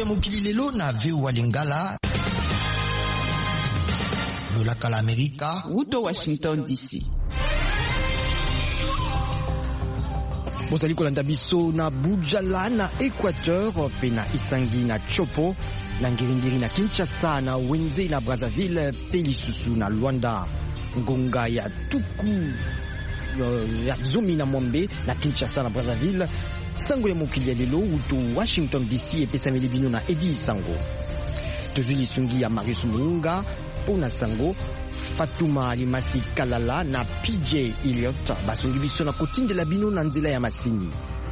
ya mokili lelo na VOA Lingala. Lolaka la Amerika. Wuto Washington DC. Bozali kolanda biso na Bujala na Equateur pe na Isangi na Chopo na Ngiringiri na Kinshasa na Wenze na Brazzaville pe lisusu na Luanda. Ngonga ya tuku ya Zomi na Mwambe na Kinshasa na Brazzaville. Sango ya mokili ya lelo Wuto Washington DC epesameli bino na Edi Sango. Tozwi lisungi ya Marius Muunga pona sango. Fatuma Alimasi Kalala na PJ Elliot basungi biso na kotindela bino na nzela ya masini.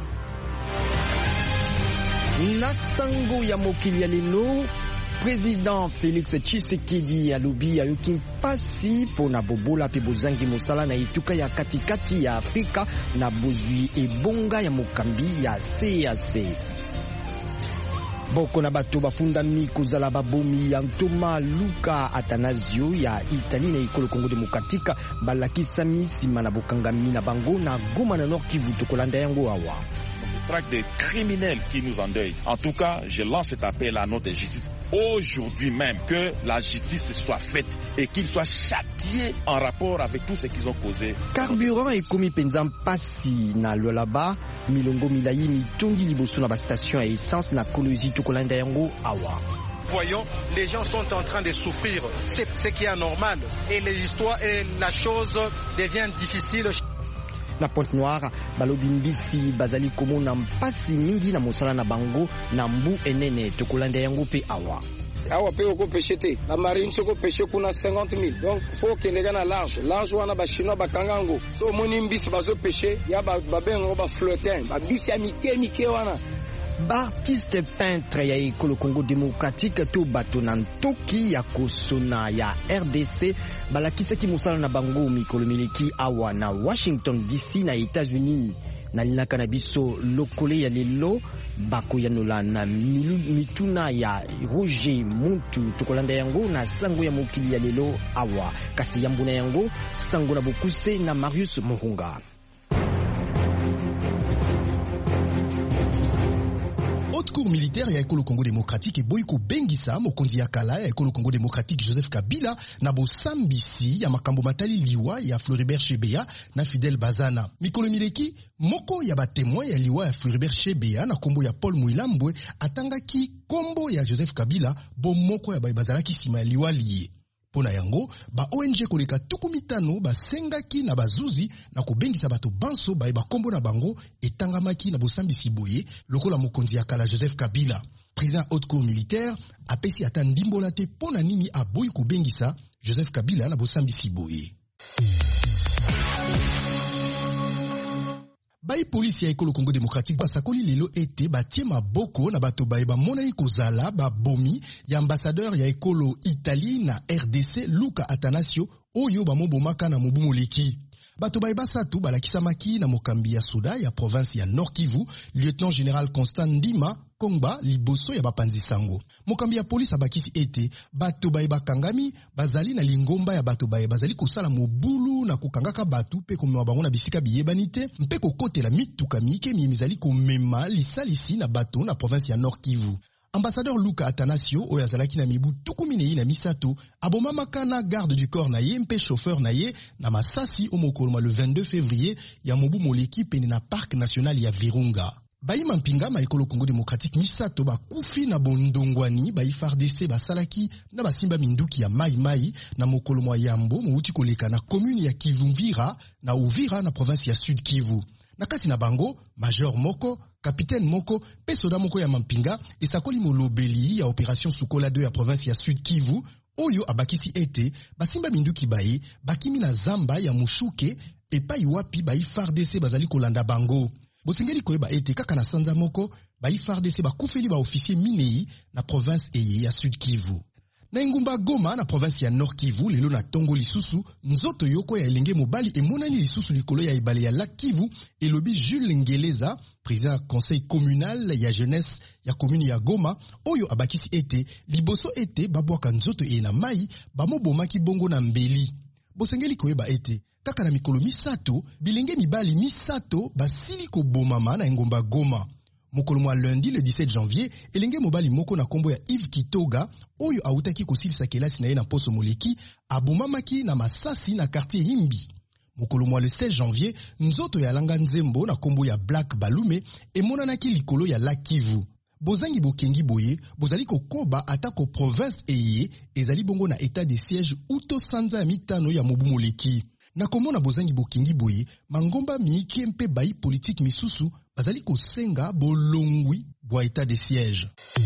Na sango ya mokili ya lelo, Président Félix Tshisekedi alobi ayoki mpasi pona bobola pe bozangi mosala na etuka ya katikati ya Afrika na bozwi ebonga ya mokambi ya CAC. Boko na bato bafundami kozala babomi ya Ntoma Luka Atanasio ya Italie na ekolo Congo Démocratique balakisami nsima na bokangami na bango na Goma na Nord Kivu tokolanda yango awa. Traque des criminels qui nous endeuillent. En tout cas, je lance cet appel à notre justice aujourd'hui même, que la justice soit faite et qu'ils soient châtiés en rapport avec tout ce qu'ils ont causé. Carburant ekomi penza mpasi na Lualaba, milongo milai mitondi liboso na bastation ya essence na Kolozi tokolanda yango awa. Voyons, les gens sont en train de souffrir, c'est ce qui est anormal et les histoires et la chose devient difficile. Na Pointe-Noire, balobi mbisi bazali komona mpasi mingi na mosala na bango na mbu enene tokolanda yango pe awa. Awa pe oko pêcher te. La marine soko pêcher kuna 50,000. Donc faut que les gars large. Large wana ba chinois ba kangango. So moni mbisi bazo pêcher, ya ba bengo ba flotin. Ba bisi ya mike wana. Artiste peintre ya ekolo Congo Démocratique to bato na ntoki ya kosona ya RDC balakisaki mosala na bango mikolo mileki awa na Washington DC na États-Unis. Na linaka na biso lokole ya lelo bakoyanola na mituna ya Roger Muntu tokolanda yango na sango ya mokili ya lelo awa kasi yambuna yango sango na bokuse na Marius Muhunga. Haute cour militaire ya ekolo Congo Démocratique et boyiko bengisa mokonzi ya kala ya ekolo Congo Démocratique Joseph Kabila na bosambisi ya makambo matali liwa ya Floribert Chebeya na Fidel Bazana. Mikolo mileki moko ya batemoin ya liwa ya Floribert Chebeya na kombo ya Paul Mouilambwe atangaki kombo ya Joseph Kabila bo moko ya bazalaki sima ya liwa liye. Pona yango, ba ONG koleka tukumitano ba sengaki na bazuzi na kubengisa bato banso ba kombo na bango etangamaki na bosambisi boye lokola mokonzi ya kala Joseph Kabila. Président haute cour militaire apesi ata ndimbola te pona nini aboyi kubengisa Joseph Kabila na bosambisi boye. Bayi polisi ya ekolo Congo Démocratique basakoli lelo ete batie maboko na bato baye bamonani kozala babomi ya ambassadeur ya ekolo Italie na RDC Luka Atanasio oyo bamobomaka na mobu moleki. Bato baye basatu balakisamaki na mokambi ya soda ya province ya Nord Kivu, lieutenant général Constant Ndima Kongba liboso ya bapanzi sango. Mokambi ya polisi abakisi ete bato baye bakangami bazali na lingomba ya bato baye bazali kosala mobulu na kukangaka bato pe komema bango na bisika biyebanite mpe kokotela mituka mike mizali komema lisalisi na bato na province ya Nord Kivu. Ambassadeur Luka Atanasio oyo azalaki na mibu 12 na misato abomamaka na garde du corps na ye mpe chauffeur na ye na masasi omokoloma le 22 février ya mobu moleki pene na parc national ya Virunga. Baima mpinga ma ekolo Congo Démocratique misato bakufi na bondongwani ba FARDC basalaki na basimba minduki ya mai na mokolo mwa yambo mouti koleka na commune ya Kivumvira na Uvira na province ya Sud Kivu. Na kati na bango, major moko, capitaine moko, pe soda moko ya mampinga esakoli molobeli ya opération Sukola 2 ya province ya Sud Kivu oyo abakisi ete basimba minduki baye bakimi na zamba ya mushuke epai wapi ba FARDC bazali kolanda bango. Bosengeli koyeba ete kaka na sanza moko ba FARDC bakufeli ba officier minei na province eye ya Sud Kivu. Na ingumba Goma na province ya Nord Kivu lelo na tongo lisusu nzoto yoko ya elenge mobali emonani lisusu likolo ya ebale ya Lac Kivu elobi Jules Ngeleza président conseil communal ya jeunesse ya commune ya Goma oyo abakisi ete liboso ete babwaka nzoto e na mai bamobomaki bongo na mbeli. Bosengeli koyeba ete kaka na mikolo misato bilenge mibali misato basili kobomama na ingumba Goma. Mokolo mwa lundi le 17 janvier elenge mobali moko na kombo ya Yves Kitoga oyo autaki kosilisa kelasi na ye na poso moleki abomamaki na masasi na quartier Himbi. Mokolo mwa le 16 janvier nzoto ya langa nzembo na kombo ya Black Balume emonanaki likolo ya Lac Kivu. Bozangi bokengi boye bozali kokoba atako province eye ezali bongo na état de siège uto sanza ya mitano ya mobu moleki. Na komona bozangi bokengi boye mangomba miiki mpe bayi politique misusu bazali kosenga bolongwi bwa état de siège.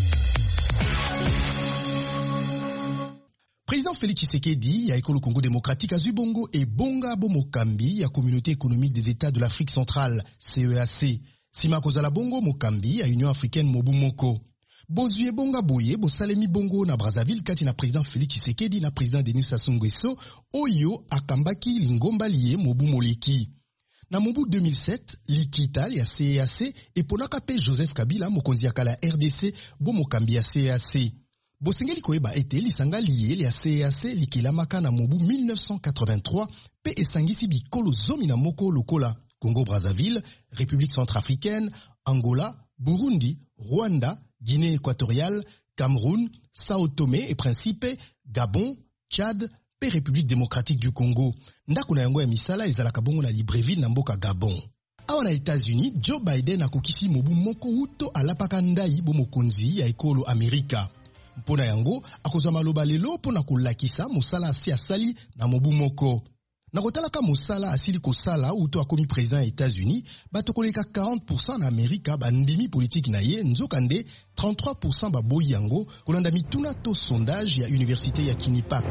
Président Félix Tshisekedi ya ekolo Congo démocratique azui bongo e bonga bo mokambi ya communauté économique des États de l'Afrique centrale CEAC. Sima kozala bongo mokambi ya Union africaine mobu moko. Bozue bonga boye bosalemi bongo na Brazzaville kati na président Félix Tshisekedi na président Denis Sassou Nguesso oyo akambaki lingomba liye mobu moleki. Na mobu 2007, likita ya CEAC eponaka pe Joseph Kabila mokonzi ya kala RDC bo mokambi ya CEAC. Bosengeli koyeba ete lisanga liye ya CEAC likilamaka na mobu 1983 pe esangisi bikolo zomi na moko lokola Congo-Brazzaville, République centrafricaine, Angola, Burundi, Rwanda, Guinée équatoriale, Cameroun, Sao Tomé et Principe, Gabon, Tchad, pe République démocratique du Congo. Ndako na yango ya misala ezalaka bongo na Libreville na mboka Gabon. Awa na États-Unis, Joe Biden akokisi mobu moko uto alapaka ndai bo mokonzi ya ekolo Amerika. Mpona yango akozwa maloba lelo mpona kolakisa mosala asi asali na mobu moko. Na kotalaka mosala asili kosala uto akomi président ya États-Unis, batokoleka 40% na Amerika bandimi politique na ye nzokande 33% baboyi yango kolanda mituna to sondage ya université ya Kinipak.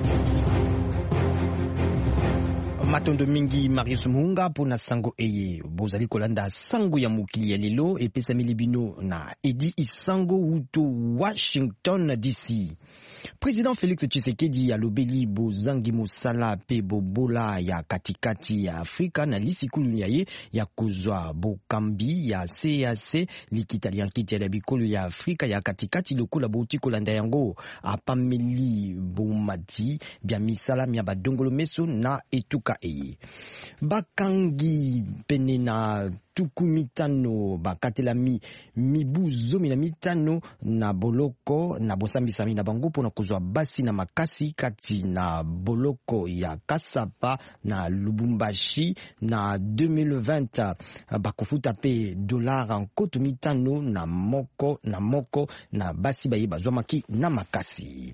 Matondo mingi Marius Munga pona sango eye bozali kolanda sango ya mokili ya lelo epesa milibino na Edi Isango uto Washington DC. Président Félix Tshisekedi alobeli bozangi mosala pe bobola ya katikati ya Afrika na lisikulu ya ye ya kozwa bokambi ya CEAC likitalian kiti ya bikolo ya Afrika ya katikati lokola bouti kolanda yango apameli bomati bya misala mya badongolo meso na etuka eye. Bakangi pene na tuku mitano bakatelami mibu zomi na mitano na boloko na bosambisami na bango pona kozwa basi na makasi kati na boloko ya Kasapa na Lubumbashi na 2020 bakofuta pe dollar nkoto mitano na moko na basi baye bazwa maki na makasi.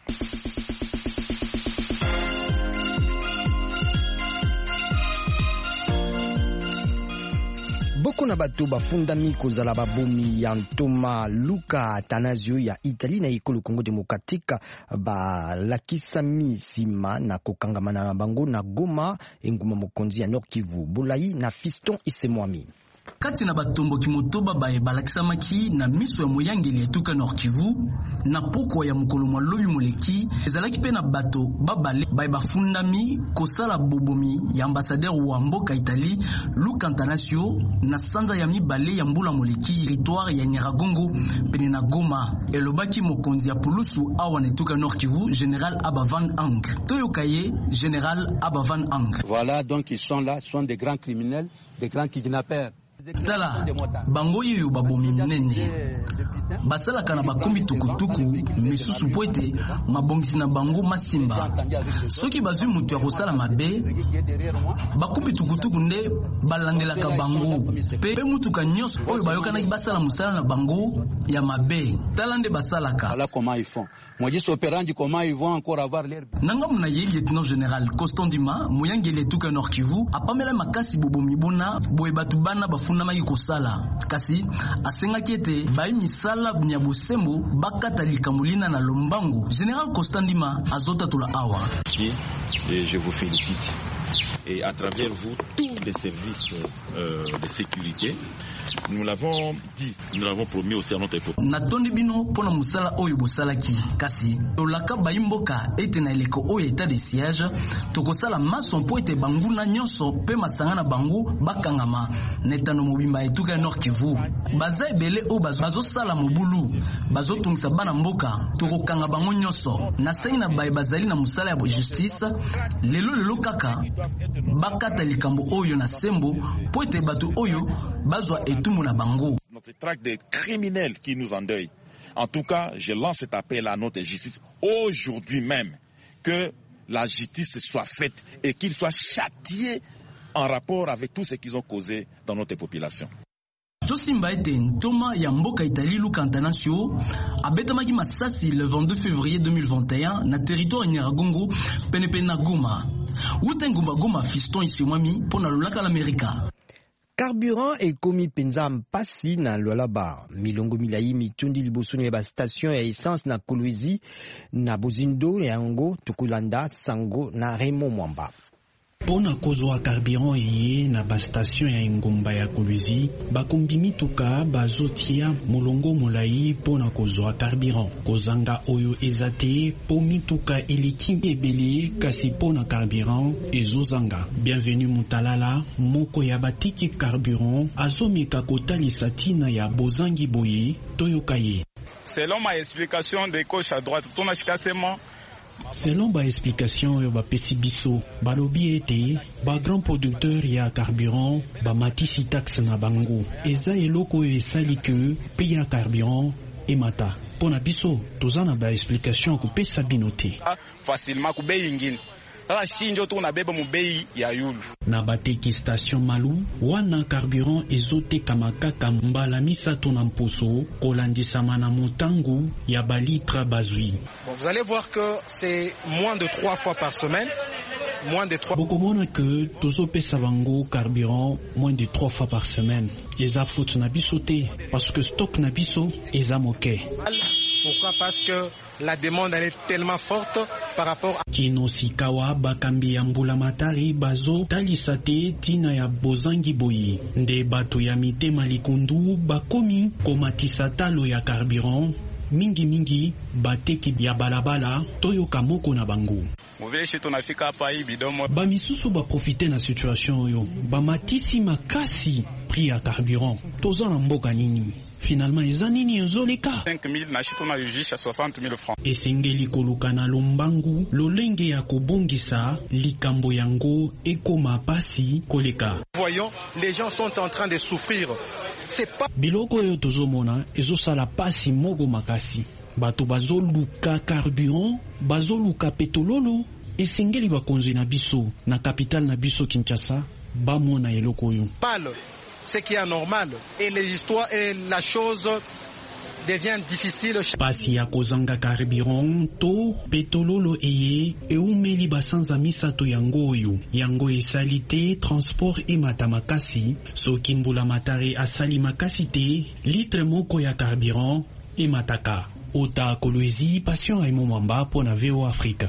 Boko na bato bafundami kozala babomi ya Ntoma Luka Atanasio ya Italie na ekolo Congo démocratique balakisami sima na kokangamana na bango na Goma enguma mokonzi ya Nord Kivu Bolai na Fiston Isemwami. Kati na batombo kimotoba bae balakisamaki na miso ya moyangeli etuka Nord Kivu na poko ya mokolo mwa lobi moleki ezalaki pe na bato babale bae bafundami kosala bobomi ya ambassadeur wa mboka Italie Luka Atanasio na sanza ya mibale ya mbula moleki territoire ya Nyiragongo pene na Goma elobaki mokonzi ya pulusu awa na etuka Nord Kivu Général Abavan Ang Toyokaye Général Abavan Ang. Voilà, donc ils sont là, sont des grands criminels, des grands kidnappeurs. Tala bango yoyo babomi minene basalaka na bakombi tukutuku misusu poete mabongisi na bango masimba soki bazwi mutu ya kosala mabe bakombi tukutuku nde balandelaka bango pe mutuka nyonso oyo bayokanaki basala musala na bango ya mabe tala nde basalaka. Voilà comment ils font. Modus operandi, comment ils vont encore avoir l'air. Nanga muna ye lieutenant général Costandima moyangeli etuka Nord Kivu apamela makasi bobomi bona boye batu bana bafunda maki kosala kasi asengaki ete bayi misala nya bosembo bakata likamulina na lombango. Général Costandima azota tula awa. Et je vous félicite. Et à travers vous, tous les services de sécurité, nous l'avons dit, nous l'avons promis aussi à notre époque. Natondi bino pona musala oyo bosalaki kasi olaka bayimboka ete na eleko oyo état de siège tokosala mason po ete banguna nyonso pe masanga na bango bakangama netano mobimba etuka Nord Kivu baza ebele o bazosala mobulu bazotungisa bana mboka tokokanga bango nyonso na sai na baye bazali na musala ya justice lelo kaka bakata likambo oyo na sembo po ete bato oyo bazwa etumu na bango. C'est traque des criminels qui nous endeuillent. En tout cas, je lance cet appel à notre justice aujourd'hui même, que la justice soit faite et qu'ils soient châtiés en rapport avec tout ce qu'ils ont causé dans notre population. Tosimba ete ntoma ya mboka Italie Luka Antanasio abetamaki masasi le 22 février 2021 na territoire Nyiragongo penepene na Goma. Utengumba Goma fiston isimwami pona lolaka l'Amerika. Carburant ekomi penza mpasi na Lualaba. Milongo milai mitundi liboso ya ba station ya essence na Kolwezi na Bozindo yango Tukulanda Sango na Remo Mwamba. Pona kozwa carburant eye na ba station ya Ngomba ya Kolwezi bakombi mituka bazotia molongo molai pona kozwa carburant kozanga oyo ezate po mituka eleki ebele kasi pona carburant ezozanga. Bienvenue Mutalala moko ya batiki carburant azomeka kotalisa tina ya bozangi boye toyokaye. Selon ma explication de gauche à droite tona chikasema. Selon ba explication yo ba pesibiso balobi ete ba grand producteur ya carburant ba matisi taxe na bango eza eloko esali ke payer carburant et mata pona biso tozana ba explication ko pesa binote facilement ku bei ngine ala shinjo to na beba mu bei ya yulu na bateki station Malu wana carburant ezote kamakaka mbala misato na mposo kolandisama na motangu ya balitre bazui. Bon, vous allez voir que c'est moins de 3 fois par semaine. Moins de 3. Bokomona que tozo pesa bango carburant moins de 3 fois par semaine. Eza faute na biso te parce que stock na biso eza moke. Pourquoi? Parce que la demande elle est tellement forte par rapport à Kino Sikawa bakambi ya mbula matari bazo talisate tina ya bozangi boyi nde bato ya mitema likundu bakomi komatisa talo ya carburant mingi bateki ya balabala toyoka moko na bango. Ba misusu ba profiter na situation oyo ba matisi makasi prix ya carburant toza na mboka nini finalement eza nini ezoleka 5000 na shito na yujisha 60000 francs esengeli koluka na lombangu lolenge ya kobongisa likambo yango ekoma pasi koleka. Voyons, les gens sont en train de souffrir. C'est pas biloko oyo tozomona ezosala pasi moko makasi bato bazoluka carburant bazoluka petrololo esengeli bakonzi na biso na capitale na biso Kinshasa bamona eloko oyo ce qui est anormal et les histoires et la chose devient difficile. Pasi ya kozanga carburant to petrololo eye eumeli basanza misato yango oyo yango esali te transport emata makasi soki mbula matari asali makasi te litre moko ya carburant emataka. Ota Kolwezi Passion Raymond Mwamba pona VO Afrique.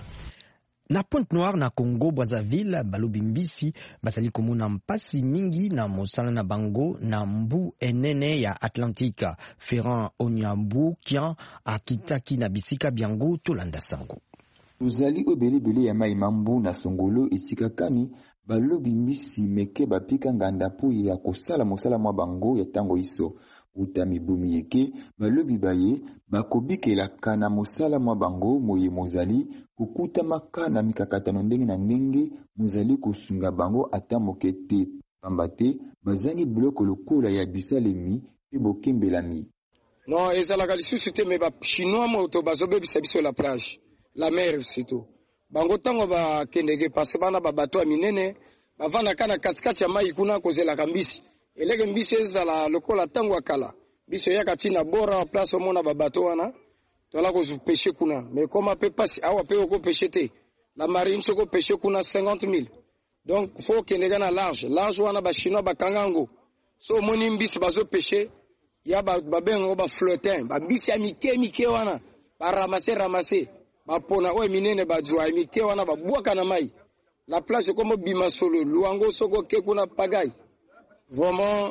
Na Pointe-Noire na Congo Brazzaville balobi mbisi basali komuna mpasi mingi na mosala na bango na mbu enene ya Atlantique. Ferrand Onyambu kian akitaki na bisika biango tolanda sango. Uzali obelebele ya mai mambu na songolo esika kani balobi mbisi meke bapika nganda po ya kosala mosala mwa bango ya tango iso. Utami bumi yeke balobi baye bakobikela kana mosala mwa bango moye mozali kukuta maka na mikakatano ndenge na ndenge mozali kosunga bango ata moke te pamba te bazangi biloko lokola ya bisalemi pe bokembelami. Non, ezalaka lisusu te me ba chinois moto bazobebisa biso la plage la mer sito bango tango bakendeke pase bana babato ya minene bavanda kana katikati ya mai kuna kozelaka mbisi elege mbisi ezala lokola tango akala biso yaka tina bora place omona babato wana tola kozupeshe kuna mais koma pe pasi awa pe oko peshe te la marine soko peshe kuna 50000 donc faut kendeka na large wana ba chinois bakangango so moni mbisi bazo peshe ya babengo ba flottin ba mbisi ya mike wana ba ramasser bapona oyo minene bajwa mike wana babwaka na mai la plage comme bima solo luango soko ke kuna pagai vraiment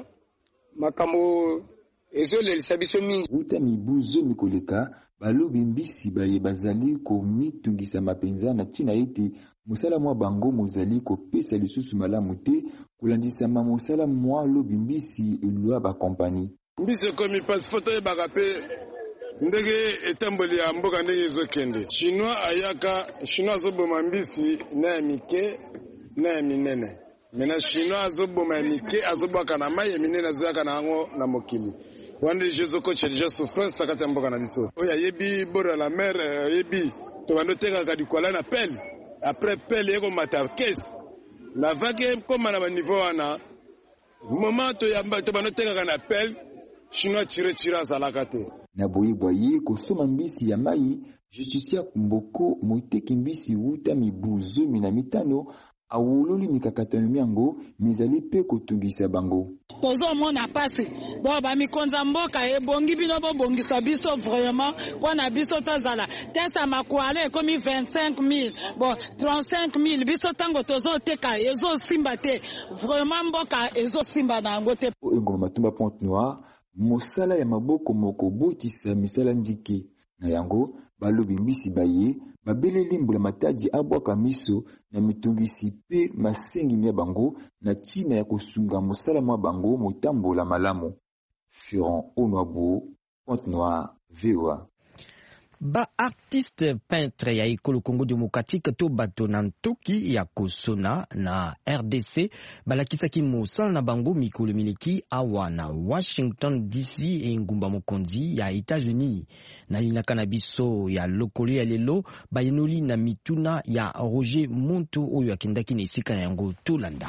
makambo ezolelisa biso mingi. Uta mibuzo mikoleka balobi mbisi baye bazali komitungisa mapenza na tina ete mosala mwa bango mozali kopesa lisusu malamu te kolandisama mosala mwa lobi mbisi elwa bakompani. Mbisi komi pas foto yebaka pe ndenge etamboli ya mboka ndenge ezokende. Chinois azoboma mbisi na ya mike na ya minene. Mena Chinois azoboma ya mike azobwaka na mai ya minene azoyaka na yango na mokili. Wande Jésus coach déjà souffrance sakata mboka na biso. Oya yebi bora la mer yebi to banoteka ka dikola na pelle. Après pelle yeko mata caisse. La vague comme na niveau wana. Moment to yamba to banoteka na pelle. Chinois tira zalakate. Na boye kosoma mbisi ya mai Justicia Kumboko moteki mbisi wuta mibuzo minammitano awololi mikakatano miango mizali pe kotungisa bango. Tozo mona pasi bo ba mikonza mboka ebongi bino bo bongisa biso vraiment wana biso tazala tesa makwale komi 25000 bon 35000 biso tango tozo teka ezo simba te vraiment mboka ezo simba na ngo te. Ngoma Matumba Pointe-Noire mosala ya maboko moko botisa misala ndike na yango balobi mbisi baye babeleli mbula matadi abwaka miso na mitungisi pe masengi mia bango na tina ya kosunga mosala mwa bango motambola malamu. Ferrand Onwabo, Pointe-Noire, VOA. Ba artiste peintre ya ekolo Congo Démocratique to bato na ntoki ya kosona na RDC balakisaki mosala na bango mikolo mileki awa na Washington DC engumba mokonzi ya États-Unis na linaka na biso ya lokolo ya lelo bayenoli na mituna ya Roger Monto oyo akendaki na esika na yango tolanda.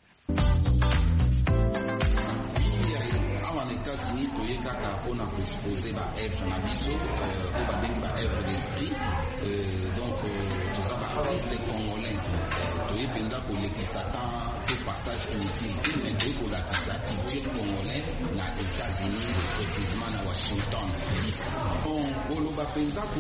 On a exposé ma œuvre na biso on va dire ma œuvre d'esprit donc tous les artistes congolais toye penza ko lekisa tant tout passage inutile mais de ko la kisa culture congolais na États-Unis précisément na Washington DC on lo ba penza ko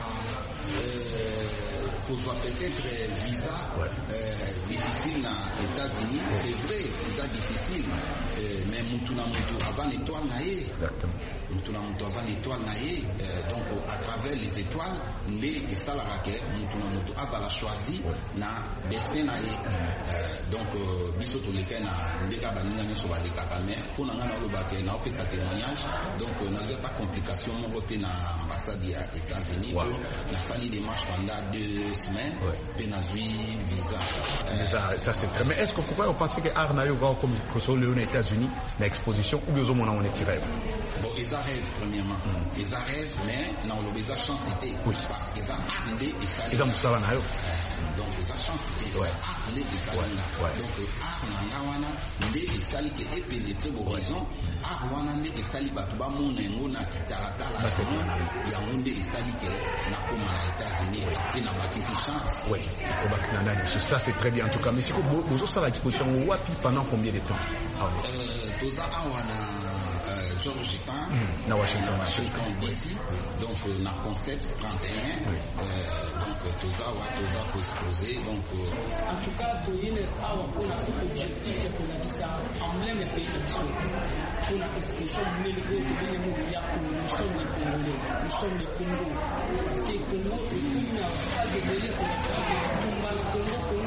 soit peut-être visa difficile aux États-Unis, c'est vrai, visa difficile, mais Mutuna Mutu avant étoile naïe. Mutuna Mutu avant étoile naïe, donc à travers les étoiles, Ndé et Salarake, Mutuna Mutu avant la choisi, na destin naïe. Donc, Bisoto Leke na Ndeka Banina Nisoba de Kakame, pour Nangana Lobake, na opé sa témoignage, donc, n'a pas complication, mon côté na ambassade des États-Unis, na sali démarche pendant 2 semaines, puis na visa. Ça c'est très. Mais est-ce qu'on pourrait penser que Arnayo va comme aux États-Unis l'exposition ou bien au moins on est tiré? Bon, ils arrivent premièrement. Ils arrivent, mais non, ils ont chance parce qu'ils ont armé et fallait. Ils ont ça là. Donc ils ont chance et armé et fallait. Donc Arnawana, ndé et sali qui est pénétré au horizon. Arwana ndé et sali batuba monengo na kitarata la. Il y a monde et sali qui na comme aux États-Unis après n'a pas qu'ici chance. Oui. Au Baknana, ça c'est très bien en tout cas. Mais c'est quoi vous ça l'exposition wapi pendant combien de temps? Tout ça Arwana Georgetown, na Washington DC, donc na concept 31, donc tout ça pour exposer, donc en tout cas pour une on a objectif pour la emblème pays pour la exposition nous sommes les Congolais, nous sommes les Congo, parce que Congo est une phase de mêlée pour le Congo,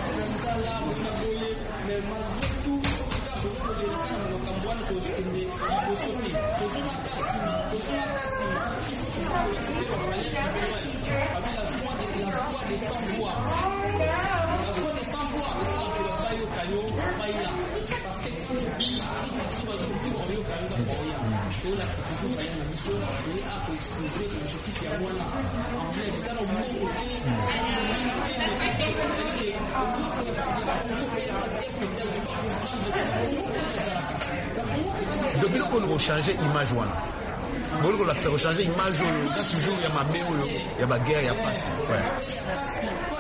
mais malgré tout depuis qu'on a changé l'image bon on a changé l'image il y a toujours il y a ma mère il y a ma guerre il y a pas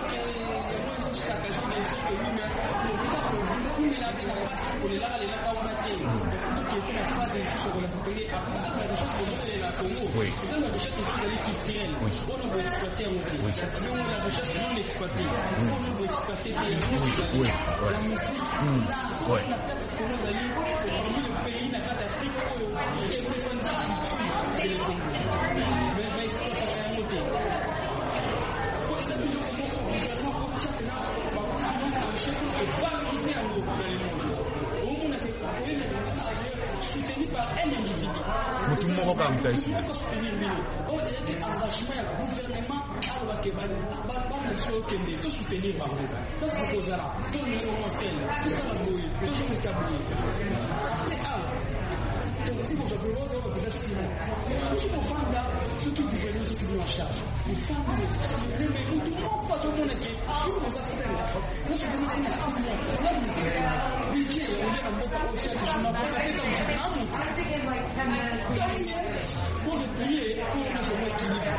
oui. Tout le monde va me faire ici. charge. Il faut que mais tout le monde pas tout le monde qui nous a fait. Nous sommes dans une situation là budget on est en mode au chef je m'en passe avec comme ça pour le payer pour nous sommes équilibrés.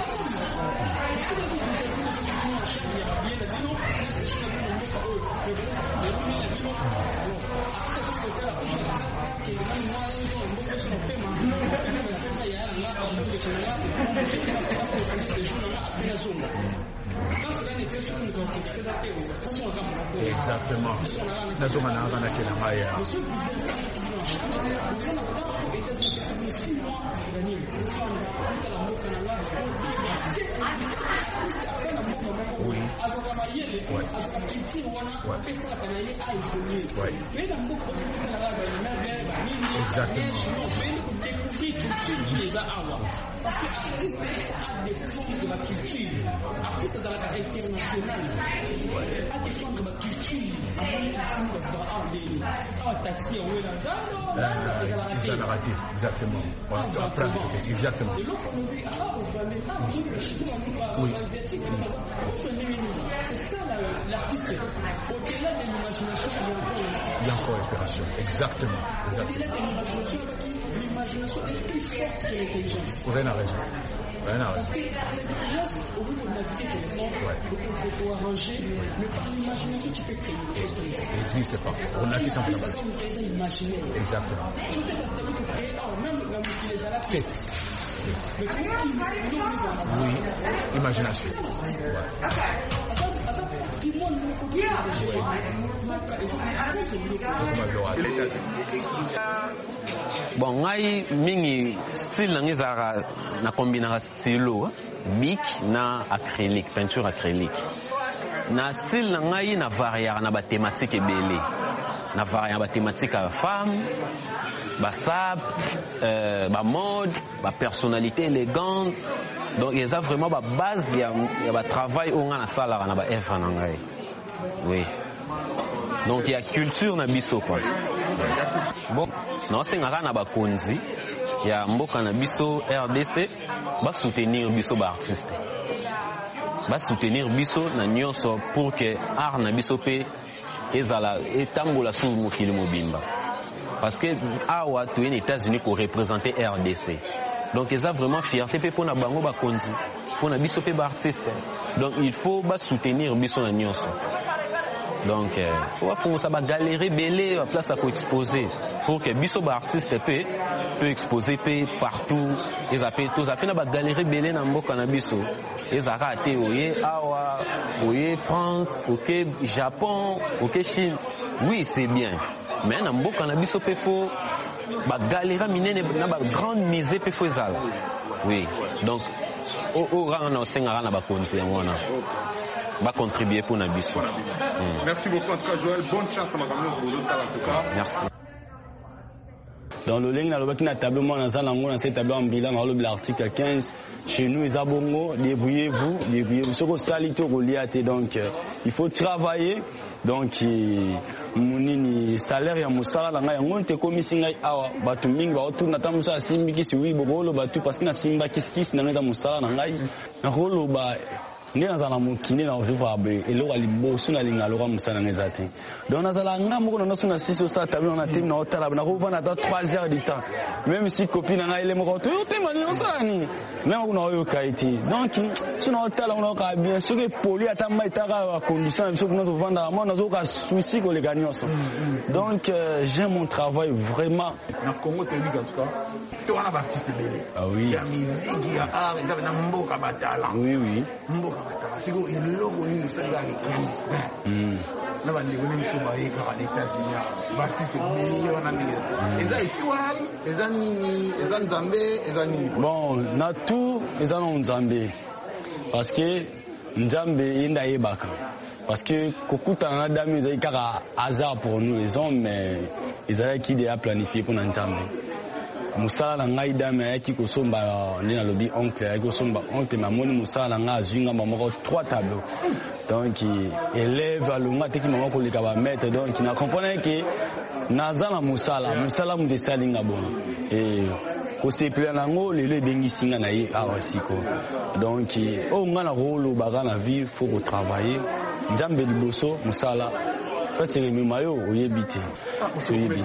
Exactement. Oui. Parce que l'artiste a défendre la culture. L'artiste dans la internationale a défendre la culture. Exactement. Exactement. Oui. C'est ça l'artiste. Au-delà de l'imagination, il y a encore l'inspiration. Exactement. Au-delà de l'imagination, l'imagination est plus forte que l'intelligence. Vous avez raison. Parce que l'intelligence, au bout de naviguer téléphone, on peut arranger, mais par l'imagination, tu peux créer quelque chose comme ça. Ça n'existe pas. On a qui sont ça c'est imaginaire. Exactement. Tout est battu pour créer, même la multiplication à la tête. Mais comment oui, imagination. Bon, ngai mingi style nangi zara na combinera stylo bic na acrylique, peinture acrylique. Na style nangai na varier na ba thématique ebele. Na varier ba thématique à femme, ba sap, ba mode, ba personnalité élégante. Donc il y a vraiment ba base, il y a ba travail on a na sala na ba œuvre nangai. Oui. Donc il y a culture na biso quoi. Bon, non c'est ngaka na ba konzi, il y a mboka na biso RDC, ba soutenir biso ba artiste. Ba soutenir biso na nyonso pour que art na biso pe ezala etambola sous mokili mobimba. Parce que awa tu es aux États-Unis pour représenter RDC. Donc ils ont vraiment fierté pour na bango ba konzi, pour na biso pe ba artiste. Donc il faut ba soutenir biso na nyonso. Donc faut faire ça ba galerie belé à place à ko exposer pour que biso ba artiste peut exposer partout. Ils appellent tous afin na ba galerie belé na mboka na biso. Ils arrêté oye awa, oye France, OK Japon, OK Chine. Oui, c'est bien. Mais na mboka na biso pe faut ba galerie minene na ba grande musée pe faut ezala. Oui. Donc au rang na sengara na ba konzi ngona. Va contribuer pour Nabiso. Merci beaucoup en tout cas Joël, bonne chance à ma caméra en tout cas. Merci. Dans le ligne, dans le tableau, moi, dans cette tableau en bilan, dans l'article 15, chez nous, les abonnés, débrouillez-vous, ce que salito relié, donc, il faut travailler, donc, mon salaire, il y a mon salaire, il y a un commis, awa, batu mingi, batu, natamu sa simbi kisi, oui, bolo, batu, parce que na simba kisi, na mon salaire, na rolo, ba, ndena zala mukine na ojuvabe eloko liboso na linga loka musana ngezate donc nazala ngambo na naso na siso sa tabino na team na otala na ko vana ata 3 heures de temps même si copine nga ile moko to tema ni osala ni même kuna oyo kaiti donc suna otala una ka bien sûr que poli ata maitaka wa condition biso kuna to vanda moi nazo ka souci ko les gagnants donc j'aime mon travail vraiment na Congo te dit comme ça tu as un artiste belé ah oui ya musique ya art ça na mboka batala oui siko eloko nini sala crise na bandi woni soba yeka à États-Unis artiste belé wana ni eza étoile eza nini eza nzambe eza nini bon na tout eza na nzambe parce que nzambe yenda yebaka parce que kokutana na dami eza kaka hasard pour nous les hommes mais ils avaient qui déjà planifié pour nzambe musala na ngai dame ayaki kosomba nde nalobi oncle ayaki kosomba oncle mamoni musala na ngai azwinga moko 3 tableaux donc élève alonga teki mama koleka bamaître donc na comprendre ke naza na musala mutu esalinga bona kosepela nango lelo ebengisi nga na ye awa siko donc oyo nga na kolobaka na vie faut kotravailler nzambe liboso musala parce que mema yo oyebi te toyebi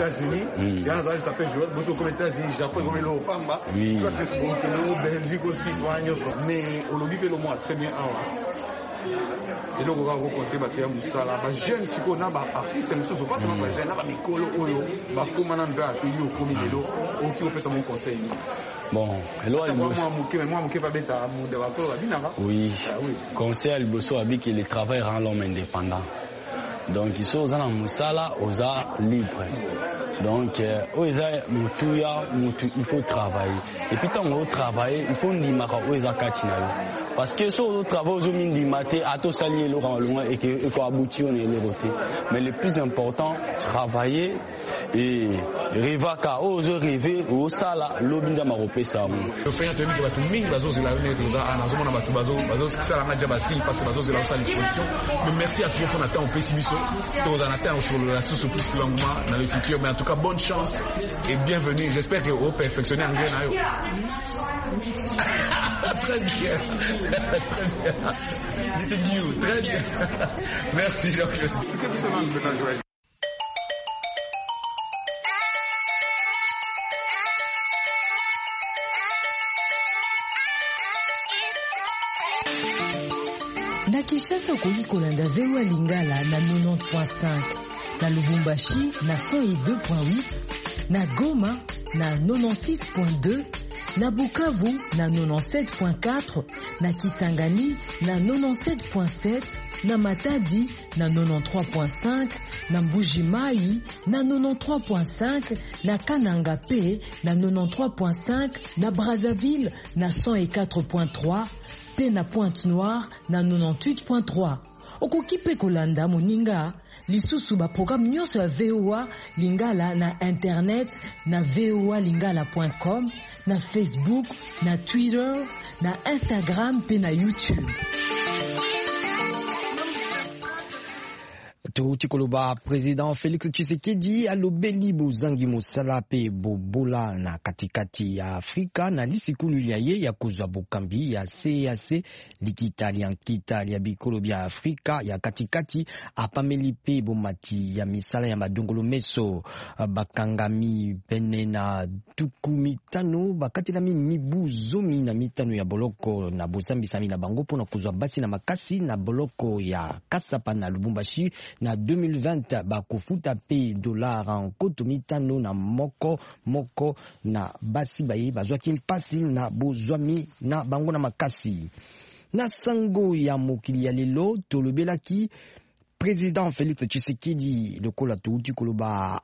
mais olobi mpe lomo très bien awa eloko kaka kokonseye bato ya mosala bajeune sikoyo na baartiste mosusu pasama bajeune na bamikolo oyo bakóma na mpe ape yo okomi lelo okoki kopesa mo conseil bon moke babeta muda bakolo babinaka oui conseil ya liboso abiki le travail rend l'homme indépendant donc so oza na mosala oza libre donc oyo eza motuya motu il faut travailler et puis ntango otravailler il faut ndimaka oyo eza kati na yo parce que so ozotravaille ozomindima te ata osali eloko malonga ekoabuti yo na eloko te mais le plus important travailler et revaka oyo ozoreve osala lobi nzambe akopesa yango openya toyebi ke bato mingi bazozela yo neti oza ana azomona bato bazosalanga dia basili parce que bazozela osala exposition mais merci à toi mpona ntango opesi biso toza na ntango solola susu plus kulanguma na le futur mais en tout cas bonne chance et bienvenue j'espère que operfectionner anglais na yo très bien this is you très bien merci na Kinshasa okoki kolanda VOA Lingala na 90.5 na Lubumbashi na 102.8 na Goma na 96.2 na Bukavu na 97.4 na Kisangani na 97.7 na Matadi na 93.5 na Mbuji-Mayi na 93.5 na Kananga P na 93.5 na Brazzaville na 104.3 pe na Pointe-Noire na 98.3. Okoki pe kolanda moninga lisusu ba programme nyonso ya VOA Lingala na internet na voalingala.com, na Facebook, na Twitter, na Instagram pe na YouTube. Touti koloba président Félix Tshisekedi alobeli bozangi mosala pe bobola na katikati ya Afrika na lisikulu ya ye ya kozwa bokambi ya CAC likitali ya bikolo bya Afrika ya katikati apameli pe bomati ya misala ya madongolo meso bakangami pene na tukumitano bakatela mibu zomi na mitano ya boloko na bosambisami na bango pona kozwa basi na makasi na boloko ya Kasapa na Lubumbashi na 2020 bakofuta pe dollar nkoto mitano na moko na basi baye bazwaki mpasi na bozwami na bango na makasi. Na sango ya mokili ya lelo tolobelaki Président Félix Tshisekedi lokola touti koloba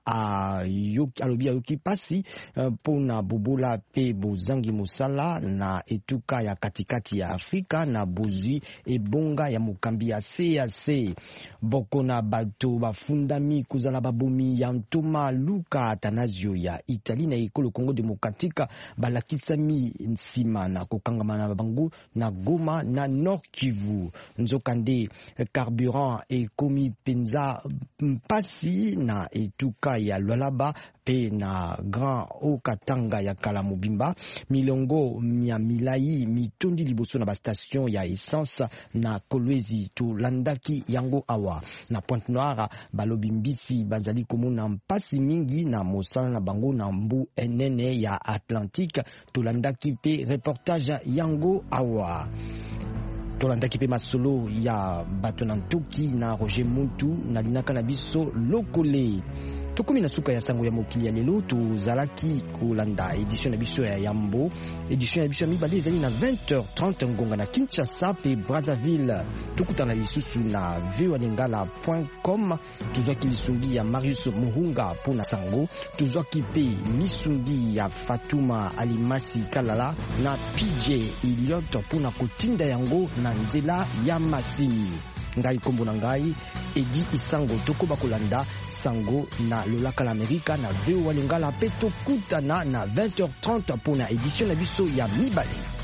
alobi ayoki pasi pona bobola pe bozangi mosala na etuka ya katikati ya Afrika na bozwi ebonga ya mokambi ya CAC boko na bato bafundami kuzala babomi ya Ntoma Luka Atanasio ya Italie na ekolo Congo Démocratique balakisami nsima na kokangama na bango na Goma na Nord Kivu nzokande carburant et komi penza mpasi na etuka ya Lualaba pe na Grand Okatanga ya Kala Mobimba milongo ya milai mitondi liboso na bastation ya essence na Kolwezi to landaki yango awa na Pointe Noire balobi mbisi bazali komona mpasi mingi na mosala na bango na mbu enene ya Atlantique to landaki pe reportage yango awa tolandaki pe masolo ya bato na ntoki na Roger Muntu na linaka na biso lokole tokomi na suka ya sango ya mokili ya lelo tozalaki kolanda edition na biso ya yambo edition ya biso ya mibale ezali na 20h30 ngonga na Kinshasa pe Brazzaville tokutana lisusu na voalingala.com tozwaki lisungi ya Marius Muhunga pona sango tozwaki pe misungi ya Fatuma Alimasi Kalala na PJ Elliot pona kotinda yango na nzela ya masini. ngai kombo na ngai Edi Isango tokoba kolanda sango na lolaka la Amerika na VOA Lingala pe tokutana na 20h30 pour na édition na biso ya mibale.